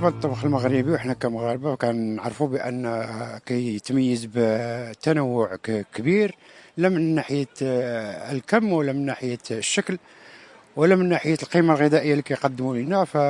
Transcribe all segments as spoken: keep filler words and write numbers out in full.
بالنسبة للطبخ المغربي وإحنا كمغاربة كنعرفوا بأن كيتميز بتنوع كبير، لا من ناحية الكم ولا من ناحية الشكل ولا من ناحية القيمة الغذائية اللي كيقدموا لنا. ف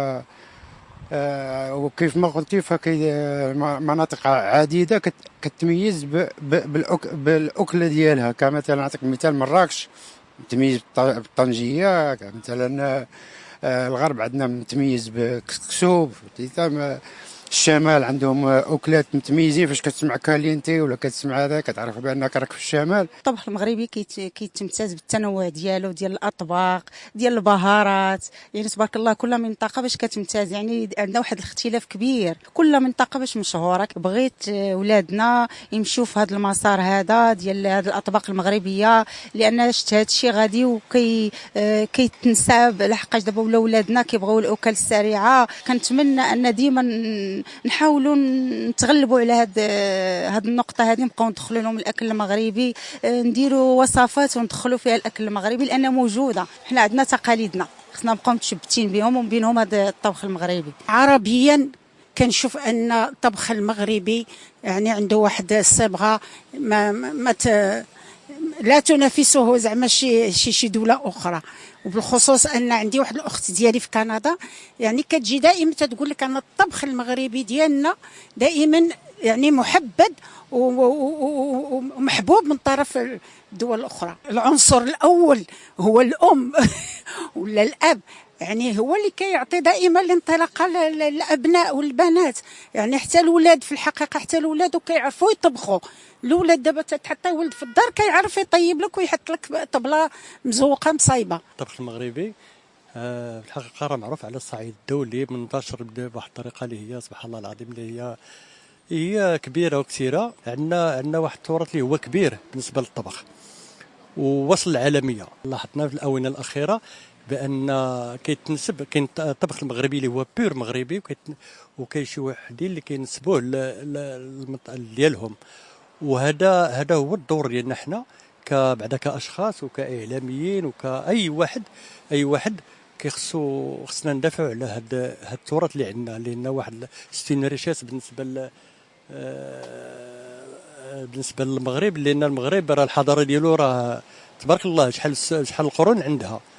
وكيف ما قلتي فكي مناطق عديدة كتميز بالأكلة ديالها، كمثلا نعطيك مثال مراكش متميز بالطنجية، مثلا الغرب عندنا متميز بكسكسو، الشمال عندهم اكلات متميزين. فاش كتسمع كالينتي ولا كتسمع هذا كتعرف بانك راك في الشمال. الطبخ المغربي كيتمتاز بالتنوع ديالو، ديال الاطباق، ديال البهارات، يعني تبارك الله كل منطقه باش كتمتاز. يعني عندنا واحد الاختلاف كبير، كل منطقه باش مشهوره. بغيت ولادنا يمشيو في هذا المسار هذا ديال هذه الاطباق المغربيه، لان شفت هذا الشيء غادي وكي كيتنساب، لحقاش دابا ولا ولادنا كيبغيو الاكل السريعه. كنتمنى ان ديما نحاولوا نتغلبوا على هاد هاد النقطه هذه، نبقاو ندخلوا لهم الاكل المغربي، نديروا وصفات وندخلوا فيها الاكل المغربي لانها موجوده. حنا عندنا تقاليدنا خصنا نبقاو متشبتين بهم وبينهم هذا الطبخ المغربي. عربيا كنشوف ان الطبخ المغربي يعني عنده واحد الصبغه ما, ما ت... لا تنافسه زعما شي شي شي دوله اخرى. وبالخصوص ان عندي واحد الاخت ديالي في كندا، يعني كتجي دائما تقول لك ان الطبخ المغربي ديالنا دائما يعني محبب ومحبوب من طرف الدول الاخرى. العنصر الاول هو الام ولا الاب، يعني هو اللي كيعطي دائما الانطلاقه للابناء والبنات. يعني حتى الولاد في الحقيقه حتى الولاد كيعرفوا يطبخوا. الولاد دابا تحطي ولد في الدار كيعرف يطيب لك ويحط لك طبله مزوقه مصايبه. الطبخ المغربي آه في الحقيقه راه معروف على الصعيد الدولي، منتشر بواحد الطريقه اللي هي سبحان الله العظيم اللي هي هي كبيره وكثيره. عندنا عندنا واحد التراث اللي هو كبير بالنسبه للطبخ ووصل العالميه. لاحظنا في الاونه الاخيره بان كيتنسب كاين الطبخ المغربي اللي هو بير مغربي، وكاين شي وحدين اللي كينسبوه للمنطقه ديالهم. وهذا هذا هو الدور ديالنا حنا كبعدا كاشخاص وكاعلاميين وكاي واحد اي واحد كيخصو خصنا ندافعوا على هذا هذا التراث اللي عندنا، لان واحد ستين ريشاس بالنسبه ل بالنسبه للمغرب، لان المغرب راه الحضاره ديالو راه تبارك الله شحال شحال القرون عندها.